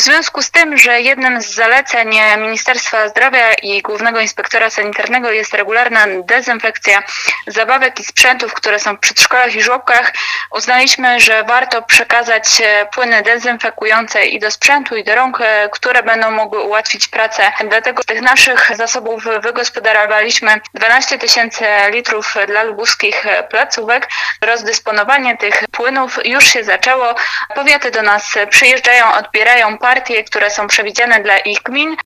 związku z tym, że jednym z zaleceń Ministerstwa Zdrowia i Głównego Inspektora Sanitarnego jest regularna dezynfekcja zabawek i sprzętów, które są w przedszkolach i żłobkach, uznaliśmy, że warto przekazać płyny dezynfekujące i do sprzętu, i do rąk, które będą mogły ułatwić pracę. Dlatego z tych naszych zasobów wygospodarowaliśmy 12 000 litrów dla lubuskich placówek. Rozdysponowanie tych płynów już się zaczęło. Powiaty do nas przyjeżdżają, odbierają partie, które są przewidziane dla ich gmin.